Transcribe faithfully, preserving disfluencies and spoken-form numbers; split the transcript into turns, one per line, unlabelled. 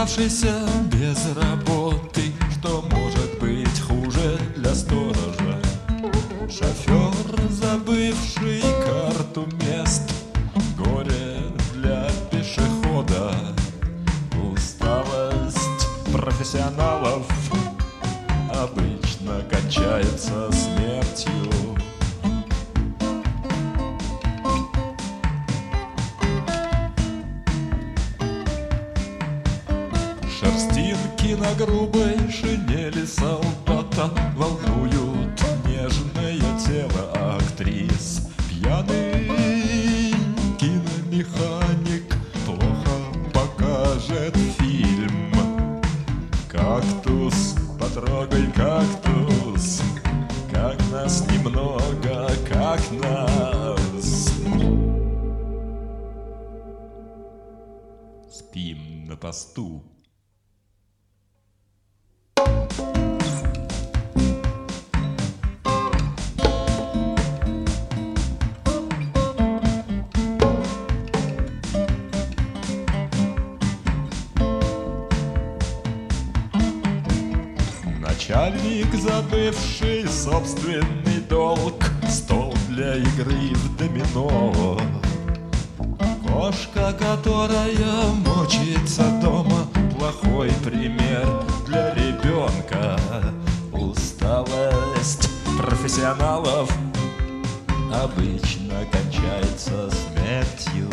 оставшийся без работы. Что может быть хуже для сторожа? Шофер, забывший карту мест, горе для пешехода. Усталость профессионалов обычно кончается смертью. Шерстинки на грубой шинели солдата волнуют нежное тело актрис. Пьяный киномеханик плохо покажет фильм. Кактус, потрогай кактус, как нас немного, как нас. Спим на посту. Начальник, забывший собственный долг, стол для игры в домино. Кошка, которая мочится дома, плохой пример для ребенка. Усталость профессионалов обычно кончается смертью.